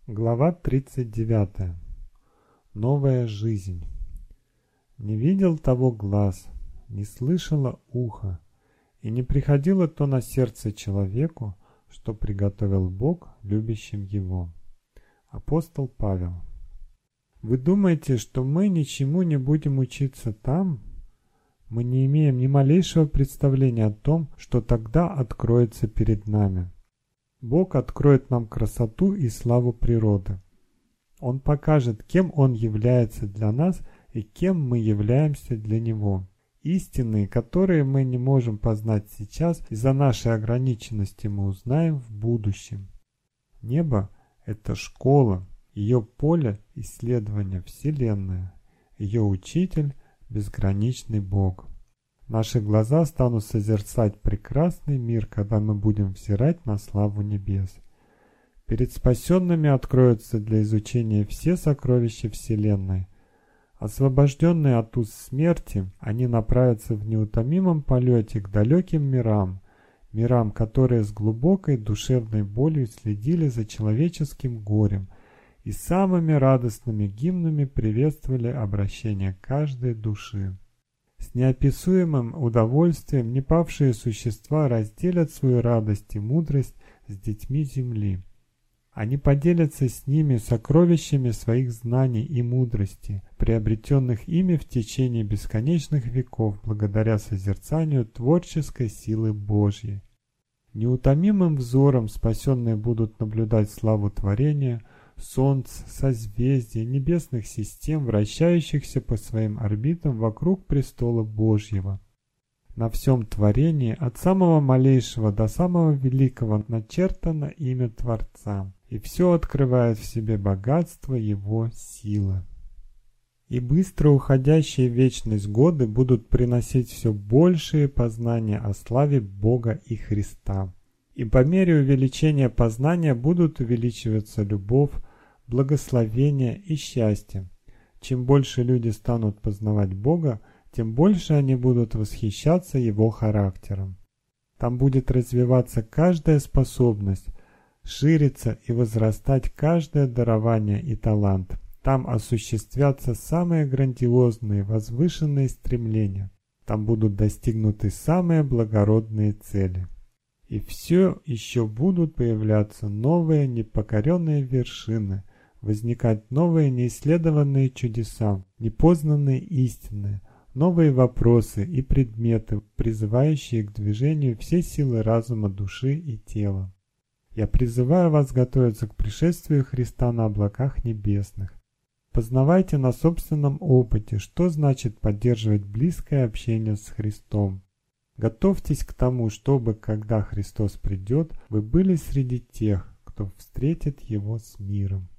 Глава 39. Новая жизнь. Не видел того глаз, не слышало ухо, и не приходило то на сердце человеку, что приготовил Бог любящим его. Апостол Павел. Вы думаете, что мы ничему не будем учиться там? Мы не имеем ни малейшего представления о том, что тогда откроется перед нами. Бог откроет нам красоту и славу природы. Он покажет, кем Он является для нас и кем мы являемся для Него. Истины, которые мы не можем познать сейчас, из-за нашей ограниченности мы узнаем в будущем. Небо – это школа, ее поле исследования Вселенная, ее учитель – безграничный Бог. Наши глаза станут созерцать прекрасный мир, когда мы будем взирать на славу небес. Перед спасенными откроются для изучения все сокровища Вселенной. Освобожденные от уз смерти, они направятся в неутомимом полете к далеким мирам, мирам, которые с глубокой душевной болью следили за человеческим горем и самыми радостными гимнами приветствовали обращение каждой души. С неописуемым удовольствием непавшие существа разделят свою радость и мудрость с детьми земли. Они поделятся с ними сокровищами своих знаний и мудрости, приобретенных ими в течение бесконечных веков благодаря созерцанию творческой силы Божьей. Неутомимым взором спасенные будут наблюдать славу творения, солнц, созвездий, небесных систем, вращающихся по своим орбитам вокруг престола Божьего. На всем творении, от самого малейшего до самого великого, начертано имя Творца, и все открывает в себе богатство Его силы. И быстро уходящие в вечность годы будут приносить все большие познания о славе Бога и Христа. И по мере увеличения познания будут увеличиваться любовь, благословение и счастье. Чем больше люди станут познавать Бога, тем больше они будут восхищаться Его характером. Там будет развиваться каждая способность, шириться и возрастать каждое дарование и талант. Там осуществятся самые грандиозные, возвышенные стремления. Там будут достигнуты самые благородные цели. И все еще будут появляться новые непокоренные вершины, возникать новые неисследованные чудеса, непознанные истины, новые вопросы и предметы, призывающие к движению все силы разума, души и тела. Я призываю вас готовиться к пришествию Христа на облаках небесных. Познавайте на собственном опыте, что значит поддерживать близкое общение с Христом. Готовьтесь к тому, чтобы, когда Христос придет, вы были среди тех, кто встретит Его с миром.